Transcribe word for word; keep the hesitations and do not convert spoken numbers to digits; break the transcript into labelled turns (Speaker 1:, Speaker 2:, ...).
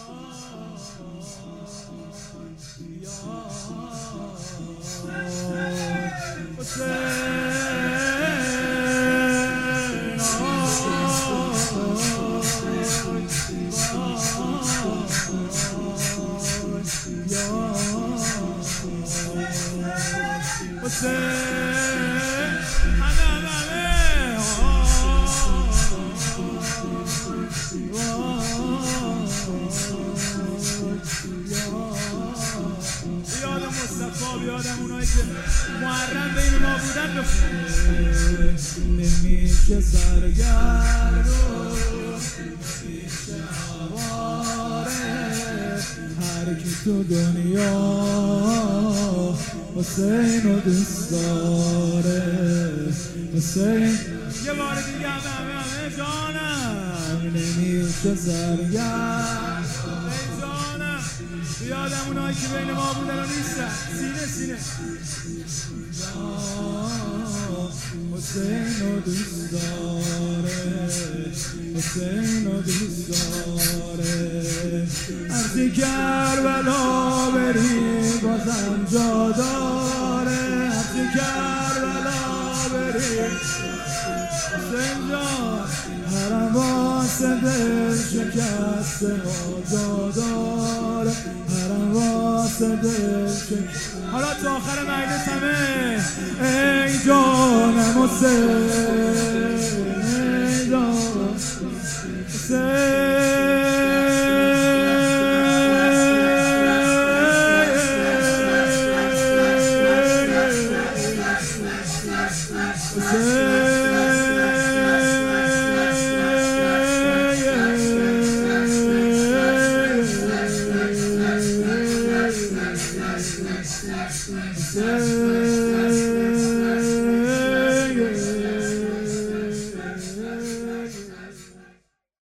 Speaker 1: بیادم اونایی که محرم بین ما بودن نمیشه سرگرد نمیشه هواره هر کی تو دنیا حسین رو دوست داره حسین یه بار دیگه همه همه همه جانم نمیشه سرگرد بیادم اونایی که بین ما بودن و نیستن سینه سینه حسین رو دوست داره حسین رو دوست داره هرچی کربلا بری بازم جا داره هرچی کربلا بری حسین جان هرم واسه دل شکست ما جا داره هرم واسه دل شکست. حالا تا آخر مجلس همه ای جانم حسین ای جانم حسین Say